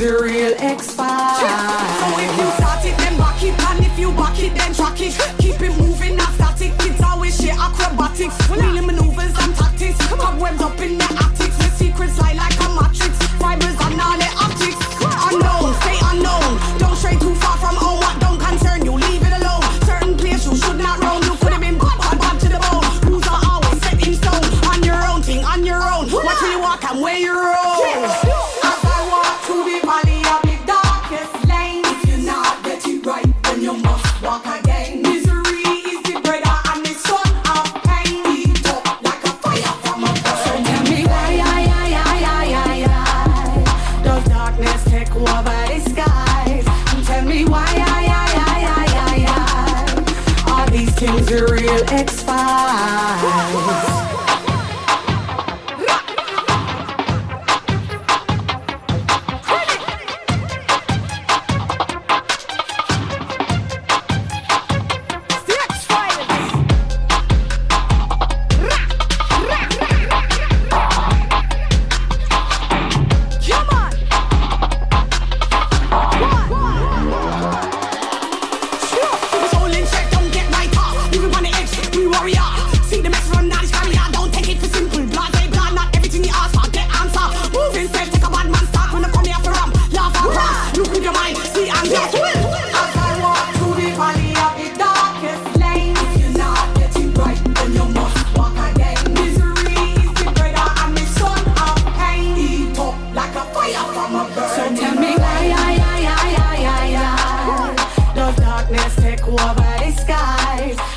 are real X-Files. So if you start it, then back it. And if you back it, then track it. Keep it moving, not static. Kids always share acrobatics. Wheeling maneuvers and tactics. Cobwebs up in the attics. The secrets lie like a matrix. Fibers and all the optics. Unknown, stay unknown. Don't stray too far from home. What don't concern you, leave it alone. Certain place you should not roam. You could have been bad to the bone. Rules are always set in stone. On your own thing, on your own. Watch where you walk and where you roll. As I walk through the valley of the darkest lane, if you not get it right, then you must walk again. Misery is the brother and the son of pain. Heat up like a fire from a burn. So tell me why does darkness take over the skies? And tell me why all these things are real X-Files.